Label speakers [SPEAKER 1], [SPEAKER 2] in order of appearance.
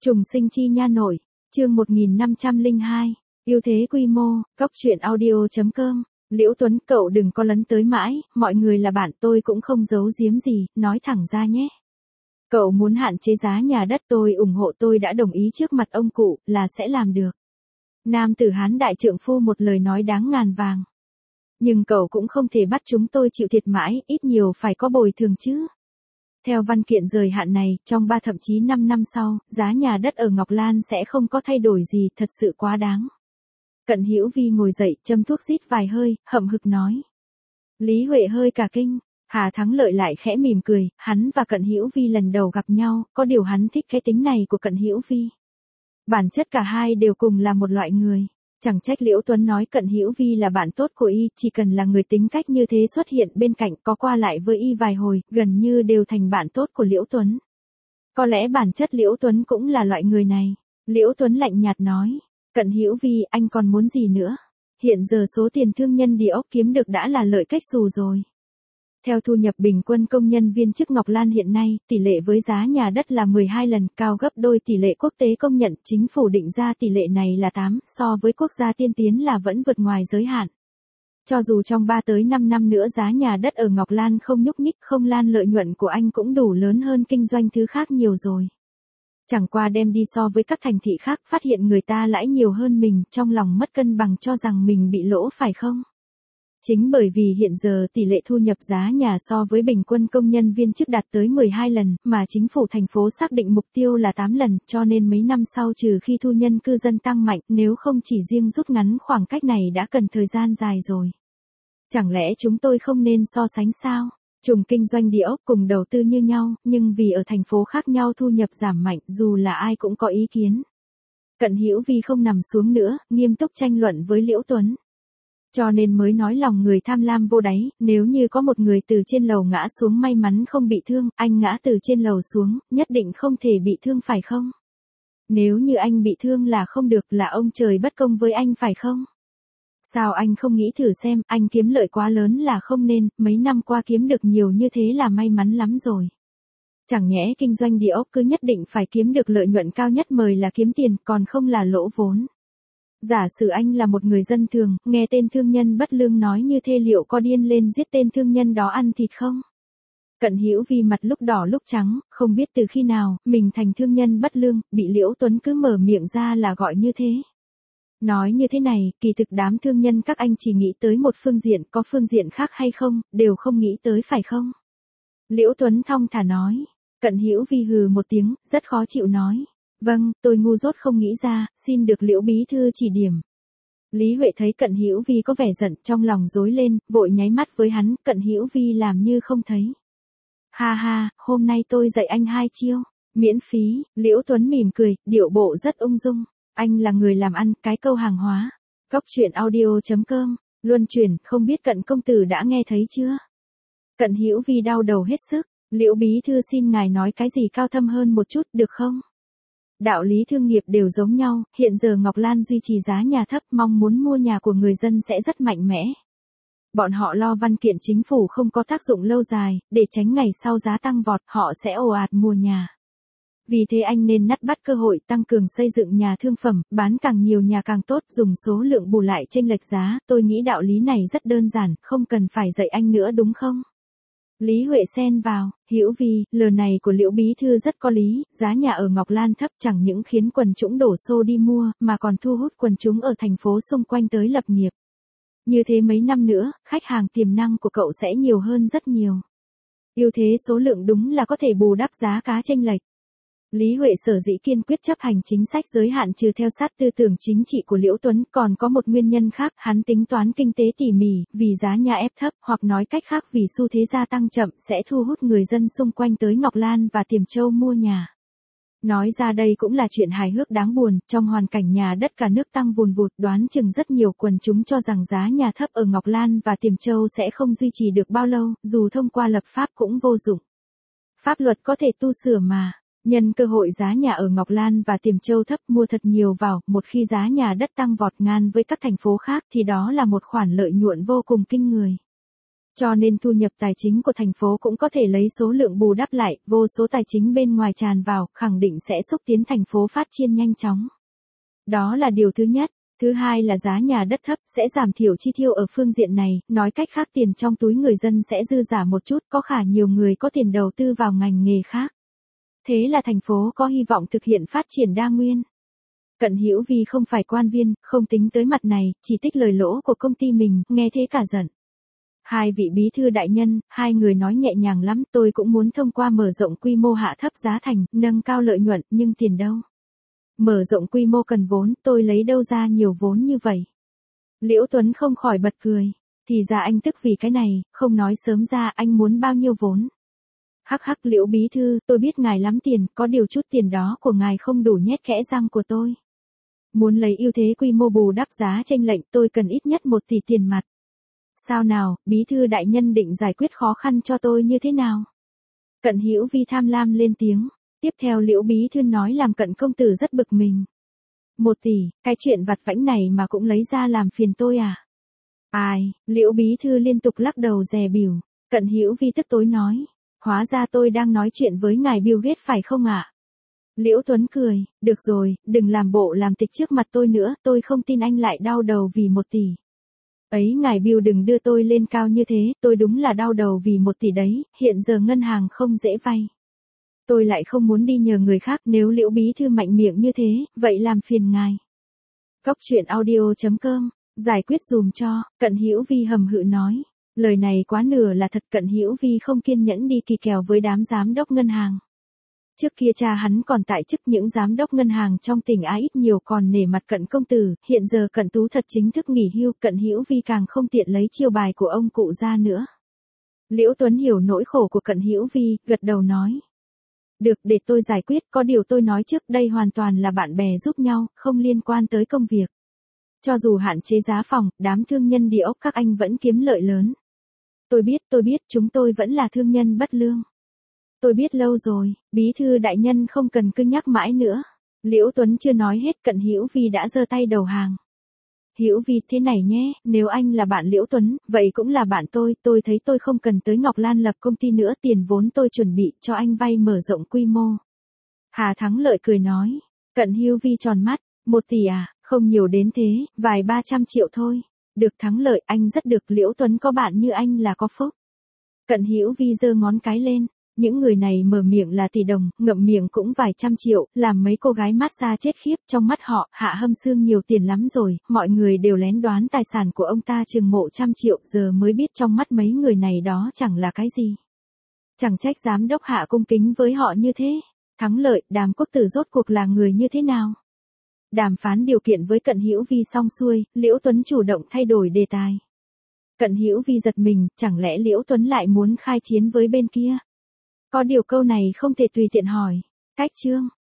[SPEAKER 1] Trùng sinh chi nha nội, chương 1502, ưu thế quy mô, Cóc truyện audio.com, Liễu Tuấn cậu đừng có lấn tới mãi, mọi người là bạn tôi cũng không giấu giếm gì, nói thẳng ra nhé. Cậu muốn hạn chế giá nhà đất tôi ủng hộ tôi đã đồng ý trước mặt ông cụ là sẽ làm được. Nam tử Hán đại trượng phu một lời nói đáng ngàn vàng. Nhưng cậu cũng không thể bắt chúng tôi chịu thiệt mãi, ít nhiều phải có bồi thường chứ. Theo văn kiện rời hạn này, trong 3 thậm chí 5 năm sau, giá nhà đất ở Ngọc Lan sẽ không có thay đổi gì, thật sự quá đáng. Cận Hữu Vi ngồi dậy, châm thuốc rít vài hơi, hậm hực nói. Lý Huệ hơi cả kinh, Hà Thắng Lợi lại khẽ mỉm cười, hắn và Cận Hữu Vi lần đầu gặp nhau, có điều hắn thích cái tính này của Cận Hữu Vi. Bản chất cả hai đều cùng là một loại người. Chẳng trách Liễu Tuấn nói Cận Hữu Vi là bạn tốt của y, chỉ cần là người tính cách như thế xuất hiện bên cạnh có qua lại với y vài hồi, gần như đều thành bạn tốt của Liễu Tuấn. Có lẽ bản chất Liễu Tuấn cũng là loại người này. Liễu Tuấn lạnh nhạt nói, Cận Hữu Vi anh còn muốn gì nữa? Hiện giờ số tiền thương nhân địa ốc kiếm được đã là lợi cách xù rồi. Theo thu nhập bình quân công nhân viên chức Ngọc Lan hiện nay, tỷ lệ với giá nhà đất là 12 lần, cao gấp đôi tỷ lệ quốc tế công nhận, chính phủ định ra tỷ lệ này là 8, so với quốc gia tiên tiến là vẫn vượt ngoài giới hạn. Cho dù trong 3 tới 5 năm nữa giá nhà đất ở Ngọc Lan không nhúc nhích không lan, lợi nhuận của anh cũng đủ lớn hơn kinh doanh thứ khác nhiều rồi. Chẳng qua đem đi so với các thành thị khác, phát hiện người ta lãi nhiều hơn mình, trong lòng mất cân bằng cho rằng mình bị lỗ phải không? Chính bởi vì hiện giờ tỷ lệ thu nhập giá nhà so với bình quân công nhân viên chức đạt tới 12 lần, mà chính phủ thành phố xác định mục tiêu là 8 lần, cho nên mấy năm sau trừ khi thu nhân cư dân tăng mạnh, nếu không chỉ riêng rút ngắn khoảng cách này đã cần thời gian dài rồi. Chẳng lẽ chúng tôi không nên so sánh sao? Trùng kinh doanh địa ốc cùng đầu tư như nhau, nhưng vì ở thành phố khác nhau thu nhập giảm mạnh, dù là ai cũng có ý kiến. Cận Hữu Vi không nằm xuống nữa, nghiêm túc tranh luận với Liễu Tuấn. Cho nên mới nói lòng người tham lam vô đáy, nếu như có một người từ trên lầu ngã xuống may mắn không bị thương, anh ngã từ trên lầu xuống, nhất định không thể bị thương phải không? Nếu như anh bị thương là không được, là ông trời bất công với anh phải không? Sao anh không nghĩ thử xem, anh kiếm lợi quá lớn là không nên, mấy năm qua kiếm được nhiều như thế là may mắn lắm rồi. Chẳng nhẽ kinh doanh địa ốc cứ nhất định phải kiếm được lợi nhuận cao nhất mới là kiếm tiền, còn không là lỗ vốn. Giả sử anh là một người dân thường, nghe tên thương nhân bất lương nói như thế liệu có điên lên giết tên thương nhân đó ăn thịt không? Cận Hữu Vi mặt lúc đỏ lúc trắng, không biết từ khi nào, mình thành thương nhân bất lương, bị Liễu Tuấn cứ mở miệng ra là gọi như thế. Nói như thế này, kỳ thực đám thương nhân các anh chỉ nghĩ tới một phương diện, có phương diện khác hay không, đều không nghĩ tới phải không? Liễu Tuấn thong thả nói, Cận Hữu Vi hừ một tiếng, rất khó chịu nói. Vâng, tôi ngu dốt không nghĩ ra, xin được Liễu bí thư chỉ điểm. Lý Huệ thấy Cận Hữu Vi có vẻ giận, trong lòng rối lên, vội nháy mắt với hắn, Cận Hữu Vi làm như không thấy. Ha ha, hôm nay tôi dạy anh 2 chiêu, miễn phí. Liễu Tuấn mỉm cười, điệu bộ rất ung dung. Anh là người làm ăn, cái câu hàng hóa. Cóc truyện audio.com, luân chuyển, không biết Cận công tử đã nghe thấy chưa? Cận Hữu Vi đau đầu hết sức, Liễu bí thư xin ngài nói cái gì cao thâm hơn một chút, được không? Đạo lý thương nghiệp đều giống nhau, hiện giờ Ngọc Lan duy trì giá nhà thấp, mong muốn mua nhà của người dân sẽ rất mạnh mẽ. Bọn họ lo văn kiện chính phủ không có tác dụng lâu dài, để tránh ngày sau giá tăng vọt, họ sẽ ồ ạt mua nhà. Vì thế anh nên nắt bắt cơ hội tăng cường xây dựng nhà thương phẩm, bán càng nhiều nhà càng tốt, dùng số lượng bù lại chênh lệch giá, tôi nghĩ đạo lý này rất đơn giản, không cần phải dạy anh nữa đúng không? Lý Huệ xen vào, Hữu Vi, lời này của Liễu bí thư rất có lý, giá nhà ở Ngọc Lan thấp chẳng những khiến quần chúng đổ xô đi mua, mà còn thu hút quần chúng ở thành phố xung quanh tới lập nghiệp. Như thế mấy năm nữa, khách hàng tiềm năng của cậu sẽ nhiều hơn rất nhiều. Ưu thế số lượng đúng là có thể bù đắp giá cá chênh lệch. Lý Huệ sở dĩ kiên quyết chấp hành chính sách giới hạn trừ theo sát tư tưởng chính trị của Liễu Tuấn, còn có một nguyên nhân khác, hắn tính toán kinh tế tỉ mỉ, vì giá nhà ép thấp, hoặc nói cách khác vì xu thế gia tăng chậm sẽ thu hút người dân xung quanh tới Ngọc Lan và Tiềm Châu mua nhà. Nói ra đây cũng là chuyện hài hước đáng buồn, trong hoàn cảnh nhà đất cả nước tăng vùn vụt, đoán chừng rất nhiều quần chúng cho rằng giá nhà thấp ở Ngọc Lan và Tiềm Châu sẽ không duy trì được bao lâu, dù thông qua lập pháp cũng vô dụng. Pháp luật có thể tu sửa mà. Nhân cơ hội giá nhà ở Ngọc Lan và Tiềm Châu thấp mua thật nhiều vào, một khi giá nhà đất tăng vọt ngang với các thành phố khác thì đó là một khoản lợi nhuận vô cùng kinh người. Cho nên thu nhập tài chính của thành phố cũng có thể lấy số lượng bù đắp lại, vô số tài chính bên ngoài tràn vào, khẳng định sẽ xúc tiến thành phố phát triển nhanh chóng. Đó là điều thứ nhất. Thứ hai là giá nhà đất thấp sẽ giảm thiểu chi tiêu ở phương diện này, nói cách khác tiền trong túi người dân sẽ dư giả một chút, có khả nhiều người có tiền đầu tư vào ngành nghề khác. Thế là thành phố có hy vọng thực hiện phát triển đa nguyên. Cận Hữu Vi không phải quan viên, không tính tới mặt này, chỉ tích lời lỗ của công ty mình, nghe thế cả giận. Hai vị bí thư đại nhân, hai người nói nhẹ nhàng lắm, tôi cũng muốn thông qua mở rộng quy mô hạ thấp giá thành, nâng cao lợi nhuận, nhưng tiền đâu? Mở rộng quy mô cần vốn, tôi lấy đâu ra nhiều vốn như vậy? Liễu Tuấn không khỏi bật cười. Thì ra anh tức vì cái này, không nói sớm ra anh muốn bao nhiêu vốn. Hắc hắc Liễu bí thư, tôi biết ngài lắm tiền, có điều chút tiền đó của ngài không đủ nhét kẽ răng của tôi. Muốn lấy ưu thế quy mô bù đắp giá chênh lệch tôi cần ít nhất 1 tỷ tiền mặt. Sao nào, bí thư đại nhân định giải quyết khó khăn cho tôi như thế nào? Cận Hữu Vi tham lam lên tiếng. Tiếp theo Liễu bí thư nói làm Cận công tử rất bực mình. 1 tỷ, cái chuyện vặt vãnh này mà cũng lấy ra làm phiền tôi à? Ai, Liễu bí thư liên tục lắc đầu dè bỉu. Cận Hữu Vi tức tối nói. Hóa ra tôi đang nói chuyện với ngài Bill Gates phải không ạ? Liễu Tuấn cười, được rồi, đừng làm bộ làm tịch trước mặt tôi nữa, tôi không tin anh lại đau đầu vì 1 tỷ. Ấy ngài Bill đừng đưa tôi lên cao như thế, tôi đúng là đau đầu vì 1 tỷ đấy, hiện giờ ngân hàng không dễ vay. Tôi lại không muốn đi nhờ người khác, nếu Liễu bí thư mạnh miệng như thế, vậy làm phiền ngài. Cóc truyện audio.com, giải quyết dùm cho, Cận Hữu Vi hầm hự nói. Lời này quá nửa là thật. Cận Hữu Vi không kiên nhẫn đi kỳ kèo với đám giám đốc ngân hàng. Trước kia cha hắn còn tại chức, những giám đốc ngân hàng trong tỉnh A ít nhiều còn nể mặt Cận công tử, hiện giờ Cận Tú thật chính thức nghỉ hưu, Cận Hữu Vi càng không tiện lấy chiêu bài của ông cụ ra nữa. Liễu Tuấn hiểu nỗi khổ của Cận Hữu Vi, gật đầu nói. Được, để tôi giải quyết, có điều tôi nói trước đây hoàn toàn là bạn bè giúp nhau, không liên quan tới công việc. Cho dù hạn chế giá phòng, đám thương nhân địa ốc các anh vẫn kiếm lợi lớn. Tôi biết, chúng tôi vẫn là thương nhân bất lương. Tôi biết lâu rồi, bí thư đại nhân không cần cân nhắc mãi nữa. Liễu Tuấn chưa nói hết, Cận Hữu Vi đã giơ tay đầu hàng. Hữu Vi, thế này nhé, nếu anh là bạn Liễu Tuấn, vậy cũng là bạn tôi thấy tôi không cần tới Ngọc Lan lập công ty nữa, tiền vốn tôi chuẩn bị cho anh vay mở rộng quy mô. Hà Thắng Lợi cười nói. Cận Hữu Vi tròn mắt, 1 tỷ à, không nhiều đến thế, vài 300 triệu thôi. Được Thắng Lợi, anh rất được, Liễu Tuấn có bạn như anh là có phúc. Cận Hữu Vi giơ ngón cái lên. Những người này mở miệng là tỷ đồng, ngậm miệng cũng vài trăm triệu, làm mấy cô gái massage chết khiếp, trong mắt họ, Hạ Hâm Sương nhiều tiền lắm rồi, mọi người đều lén đoán tài sản của ông ta chừng mộ trăm triệu, giờ mới biết trong mắt mấy người này đó chẳng là cái gì. Chẳng trách giám đốc Hạ cung kính với họ như thế. Thắng Lợi, Đàm Quốc Tử rốt cuộc là người như thế nào? Đàm phán điều kiện với Cận Hữu Vi xong xuôi, Liễu Tuấn chủ động thay đổi đề tài. Cận Hữu Vi giật mình, chẳng lẽ Liễu Tuấn lại muốn khai chiến với bên kia? Có điều câu này không thể tùy tiện hỏi. Cách chương